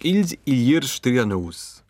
Ils iliers strianus.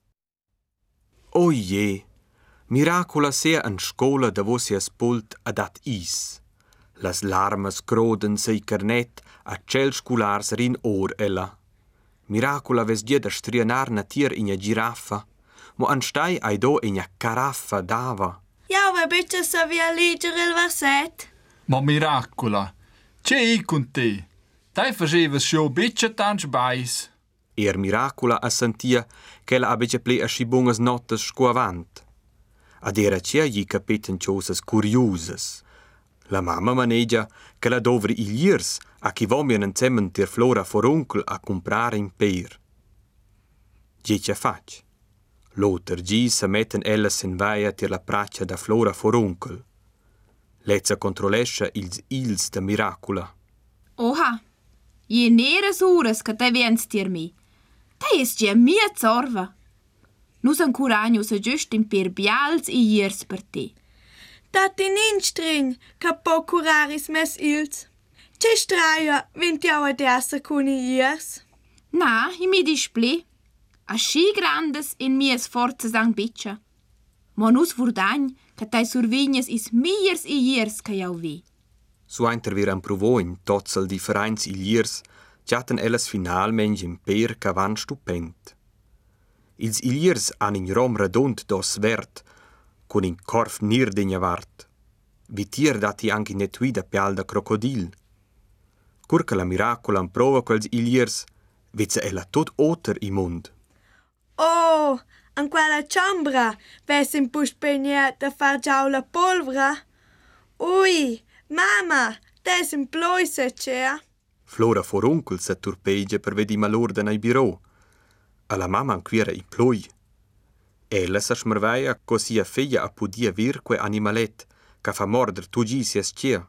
Oje, miracula sia en scola da vo sia spult a dat is. Las larmas croden sei carnet a cel sculars rin or ella. Miracula ves dia da strianar na tier in a giraffa, mo anstai ai do in a caraffa dava. Ja, ma bitte savia leggere il verset. Ma miracula, c'è I con te? Dai faceva scio bitte tanti bais. Miracula a sentia che la abece ple a scibungas nottes sco avant. Ad era c'è gli capeten ciosas curiosas. La mamma manegia che la dovri iliers a chi vomian insemmen ter Flora forunkel a comprare in per. Gece fac. L'oter gi se metten ellas in vaia ter la praccia da Flora forunkel. Lezza controlescia ils da miracula. Oha, je neres ures che te viens dir mi. Te is je mia zorva. Nus ancora agno se giust in per bials iers per te. Dat in instring, che po curaris mes ils. C'è straia, vinti au ad essa con iers? Na, I mi displi. A schi grandes in mies forzas ang biccia. Ma nus vurdagn, che te survignes is miers iers che jau vi. Su einter wir provò in totsel differenz iliers, chatten ellas finalmente in per ca van stupend. Ils iliers han in rom redond dos vert, con in corf nir degna vart. Vitier dati anche in etuida pial da crocodil. Curca la miracula prova quels iliers, vizza ella tot oter I mund. Oh, an quella ciambra, ves in puspegnet a far giau la polvra. Ui, mamma, des in ploise c'è. Flora forunkel se turpegia per vedi malorden ai biro. Alla mamma anquira I ploi. Ella sa smervaia così a figlia a podia vir que animalet, ca fa morder tugi sia scia.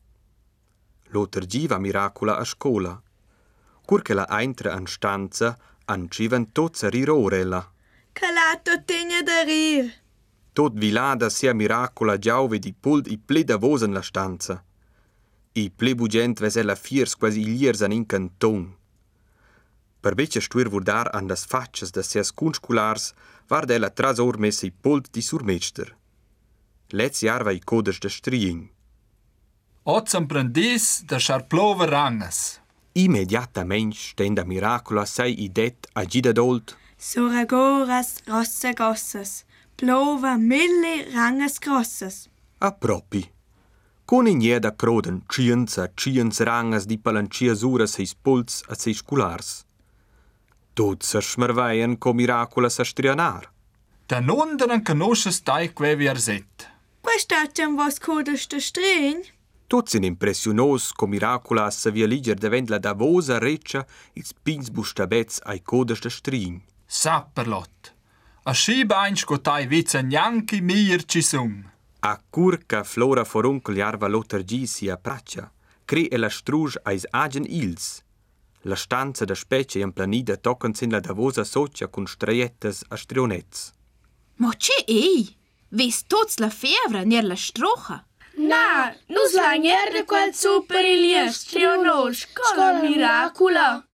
L'oter giva miracula a scola. Curche la eintra an stanza, an givan tot sa rirorella. Calato tegna da rir. Tot vilada sia miracula giau vedi pult I ple da vosen la stanza. I ple bugent ves ella fiers quasi iliers an in canton. Per becce stuir vurdar an das faccias da sias cunsculars, vard ella tras or messa I pult di surmester. Letz jarva I codes da striing. Oz emprendis da charplova rangas. Immediatament stenda miracula sei idet a gidadolt. Soragoras rosse gossas, plova mille rangas grosses. A propi. Con in jeda croden ciens rangas di palancias uras seis pults a seis sculars. Tot sa schmerveien co miracula sa strianar. Da non den conosces dai que verset. Quest'acciam vos codes da string? Tot sin impressionos co miracula sa via liger devent la davosa reccia ils pins bustabets ai codes da string. Sapperlot. A schibein scotai viza neanche mir ci sum. A curca Flora forunkel jarva loter gi sia praccia, cre e la struj ais agen ils. La stanza da specie in planida tocan sin la davosa socia con straiettes a strionets. Ma c'è ei? Ves tots la fevra ner la strocha? Na, nus la nierde quel super iliers, trionos, con miracula.